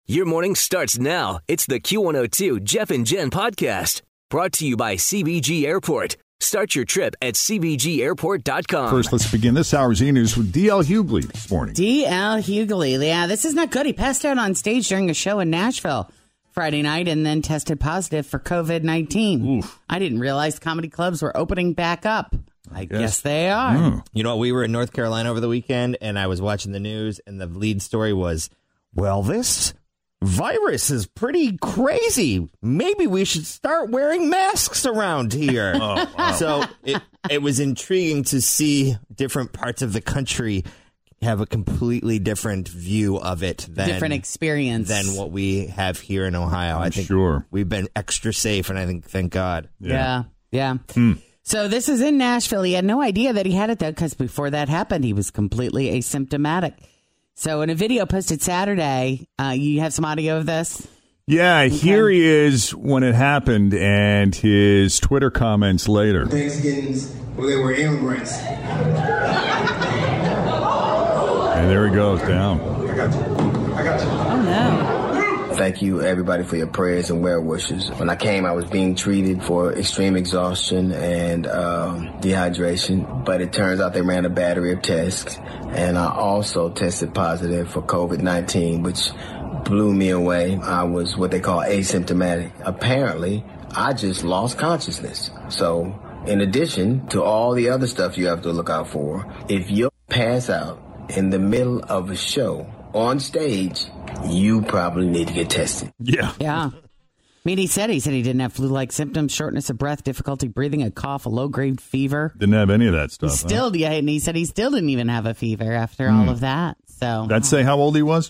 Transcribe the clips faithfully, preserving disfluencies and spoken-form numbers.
Your morning starts now. It's the Q one oh two Jeff and Jen podcast brought to you by C B G Airport. Start your trip at C B G airport dot com. First, let's begin this hour's e-news with D L Hughley this morning. D L Hughley. Yeah, this is not good. He passed out on stage during a show in Nashville Friday night and then tested positive for covid nineteen. Oof. I didn't realize comedy clubs were opening back up. I guess, guess they are. Mm. You know, we were in North Carolina over the weekend, and I was watching the news, and the lead story was, well, this virus is pretty crazy. Maybe we should start wearing masks around here. oh, wow. So it, it was intriguing to see different parts of the country have a completely different view of it than different experience than what we have here in Ohio. I'm I think sure. we've been extra safe, and I think thank God. Yeah, yeah. yeah. Hmm. So this is in Nashville. He had no idea that he had it, though, because before that happened, he was completely asymptomatic. So in a video posted Saturday, uh, you have some audio of this? Yeah, okay. Here he is when it happened and his Twitter comments later. Thanksgivings where they were immigrants. And there he goes down. I got you. I got you. Oh, no. Thank you, everybody, for your prayers and well wishes. When I came, I was being treated for extreme exhaustion and um, dehydration, but it turns out they ran a battery of tests, and I also tested positive for covid nineteen, which blew me away. I was what they call asymptomatic. Apparently, I just lost consciousness. So, in addition to all the other stuff you have to look out for, if you pass out in the middle of a show on stage, you probably need to get tested. Yeah. Yeah. I mean, he said he said he didn't have flu-like symptoms, shortness of breath, difficulty breathing, a cough, a low-grade fever. Didn't have any of that stuff. He still, huh? yeah, and he said he still didn't even have a fever after mm. all of that. So Did that say how old he was?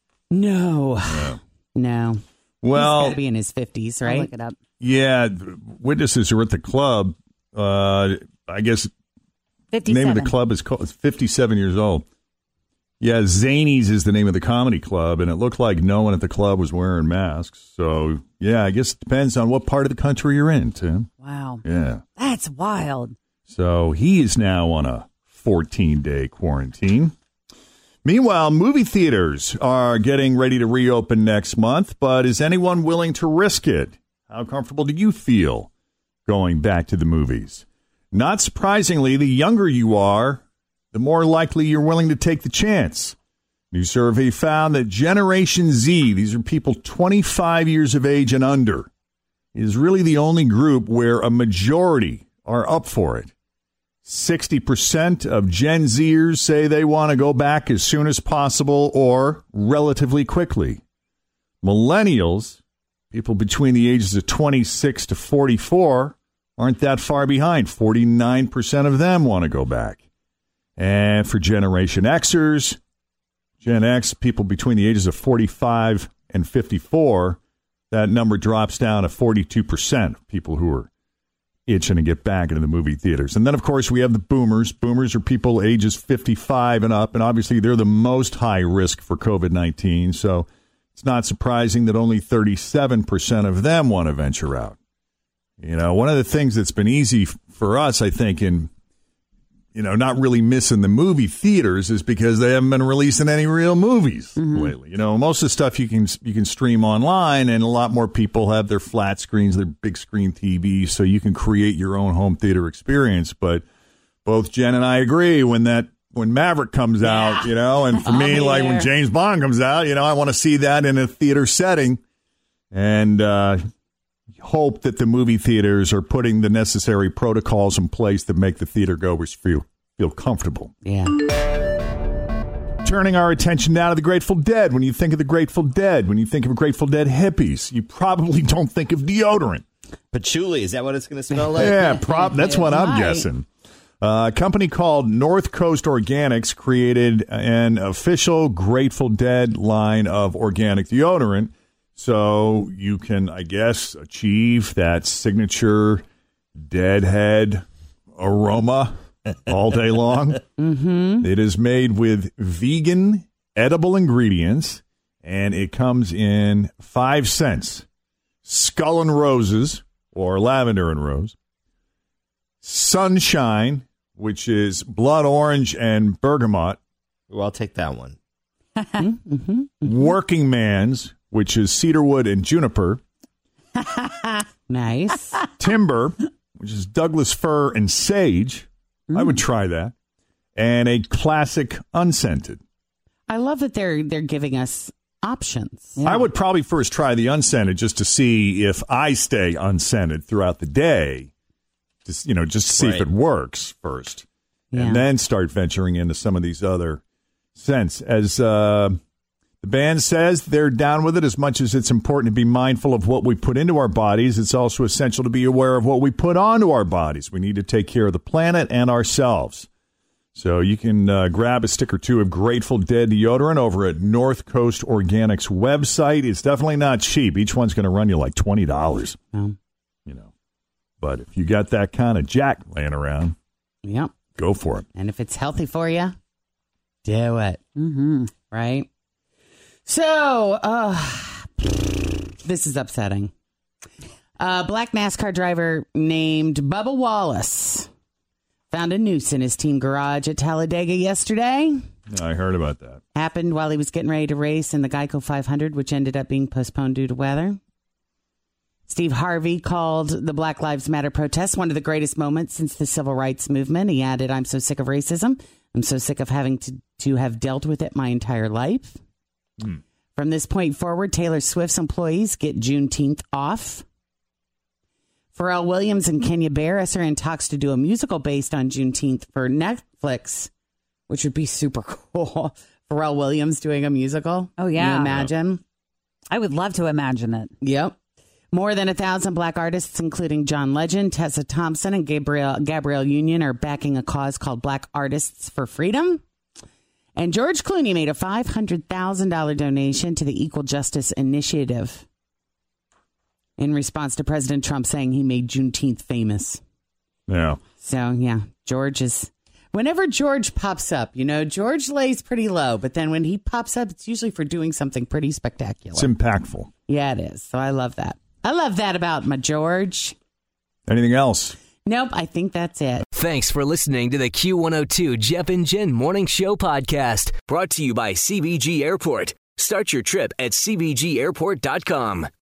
No. Yeah. No. Well, he's got to be in his fifties, right? I'll look it up. Yeah. Witnesses who were at the club, uh, I guess the name of the club is called fifty-seven years old. Yeah, Zanies is the name of the comedy club, and it looked like no one at the club was wearing masks. So, yeah, I guess it depends on what part of the country you're in, Tim. Wow. Yeah. That's wild. So he is now on a fourteen-day quarantine. Meanwhile, movie theaters are getting ready to reopen next month, but is anyone willing to risk it? How comfortable do you feel going back to the movies? Not surprisingly, the younger you are, the more likely you're willing to take the chance. New survey found that Generation Z, these are people twenty-five years of age and under, is really the only group where a majority are up for it. sixty percent of Gen Zers say they want to go back as soon as possible or relatively quickly. Millennials, people between the ages of twenty-six to forty-four, aren't that far behind. forty-nine percent of them want to go back. And for Generation Xers, Gen X, people between the ages of forty-five and fifty-four, that number drops down to forty-two percent of people who are itching to get back into the movie theaters. And then, of course, we have the boomers. Boomers are people ages fifty-five and up, and obviously they're the most high risk for covid nineteen. So it's not surprising that only thirty-seven percent of them want to venture out. You know, one of the things that's been easy for us, I think, in you know, not really missing the movie theaters is because they haven't been releasing any real movies mm-hmm. lately. You know, most of the stuff you can you can stream online, and a lot more people have their flat screens, their big screen T Vs, so you can create your own home theater experience. But both Jen and I agree when that when Maverick comes yeah. out, you know, and for me, like when James Bond comes out, you know, I want to see that in a theater setting, and uh, hope that the movie theaters are putting the necessary protocols in place that make the theater goers feel feel comfortable. Yeah. Turning our attention now to the Grateful Dead. When you think of the Grateful Dead, when you think of Grateful Dead hippies, you probably don't think of deodorant. Patchouli, is that what it's going to smell like? Yeah, prob- that's what I'm Right. guessing. Uh, a company called North Coast Organics created an official Grateful Dead line of organic deodorant. So you can, I guess, achieve that signature deadhead aroma all day long. Mm-hmm. It is made with vegan, edible ingredients, and it comes in five scents. Skull and Roses, or Lavender and Rose. Sunshine, which is blood orange and bergamot. Well, I'll take that one. mm-hmm. Mm-hmm. Working Man's, which is cedarwood and juniper. Nice. Timber, which is Douglas fir and sage. Mm. I would try that. And a classic unscented. I love that they're they're giving us options. Yeah. I would probably first try the unscented just to see if I stay unscented throughout the day. Just, you know, just to see right. if it works first. Yeah. And then start venturing into some of these other scents. As uh, the band says, they're down with it. As much as it's important to be mindful of what we put into our bodies, it's also essential to be aware of what we put onto our bodies. We need to take care of the planet and ourselves. So you can uh, grab a stick or two of Grateful Dead deodorant over at North Coast Organics website. It's definitely not cheap. Each one's going to run you like twenty dollars. Oh. You know, but if you got that kind of jack laying around, yep, go for it. And if it's healthy for you, do it. Mm-hmm. Right? So, uh, this is upsetting. A black NASCAR driver named Bubba Wallace found a noose in his team garage at Talladega yesterday. I heard about that. Happened while he was getting ready to race in the Geico five hundred, which ended up being postponed due to weather. Steve Harvey called the Black Lives Matter protest one of the greatest moments since the civil rights movement. He added, "I'm so sick of racism. I'm so sick of having to, to have dealt with it my entire life." Hmm. From this point forward, Taylor Swift's employees get Juneteenth off. Pharrell Williams and Kenya Barris are in talks to do a musical based on Juneteenth for Netflix, which would be super cool. Pharrell Williams doing a musical. Oh, yeah. Can you imagine? I would love to imagine it. Yep. More than a thousand black artists, including John Legend, Tessa Thompson, and Gabrielle, Gabrielle Union, are backing a cause called Black Artists for Freedom. And George Clooney made a five hundred thousand dollars donation to the Equal Justice Initiative in response to President Trump saying he made Juneteenth famous. Yeah. So, yeah, George is... Whenever George pops up, you know, George lays pretty low, but then when he pops up, it's usually for doing something pretty spectacular. It's impactful. Yeah, it is. So I love that. I love that about my George. Anything else? Nope, I think that's it. Thanks for listening to the Q one oh two Jeff and Jen Morning Show podcast, brought to you by C B G Airport. Start your trip at C B G airport dot com.